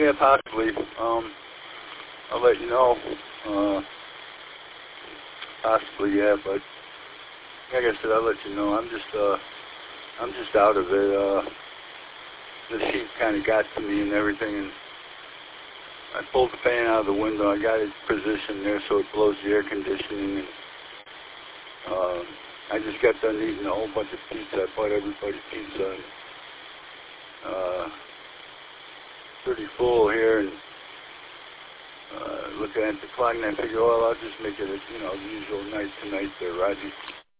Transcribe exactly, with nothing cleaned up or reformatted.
Yeah, possibly. Um, I'll let you know. Uh, possibly, yeah, but like I said, I'll let you know. I'm just, uh, I'm just out of it. Uh, the heat kind of got to me and everything, and I pulled the fan out of the window. I got it positioned there so it blows the air conditioning, and uh, I just got done eating a whole bunch of pizza. I bought everybody pizza, and uh, pretty full here, and uh, looking at the clock, and I figure, well, I'll just make it a, you know, usual night tonight there, Roger.